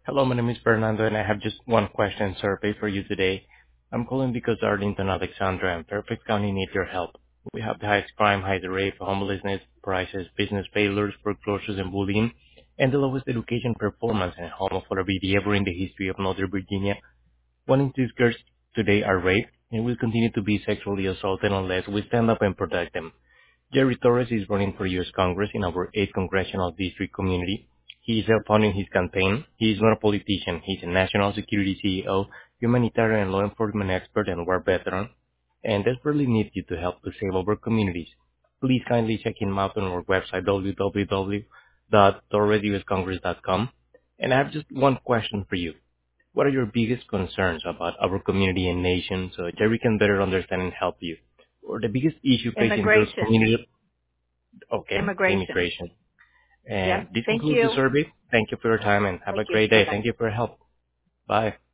Hello, my name is Fernando, and I have just one question survey for you today. I'm calling because Arlington, Alexandra, and Fairfax County need your help. We have the highest crime, highest rate, homelessness, prices, business failures, foreclosures, and bullying, and the lowest education performance and homophobia ever in the history of Northern Virginia. One in six girls today are raped and will continue to be sexually assaulted unless we stand up and protect them. Jerry Torres is running for U.S. Congress in our 8th Congressional District community. He is self-funding his campaign. He is not a politician. He's a national security CEO, humanitarian and law enforcement expert, and war veteran, and desperately needs you to help to save our communities. Please kindly check him out on our website, www.torresuscongress.com. And I have just one question for you. What are your biggest concerns about our community and nation so Jerry can better understand and help you? Or the biggest issue facing your Immigration. community? Okay, Immigration. immigration. Yep. And this Thank concludes the you. survey. Thank you for your time and have a Thank you. great day. Bye-bye. Thank you for your help. Bye.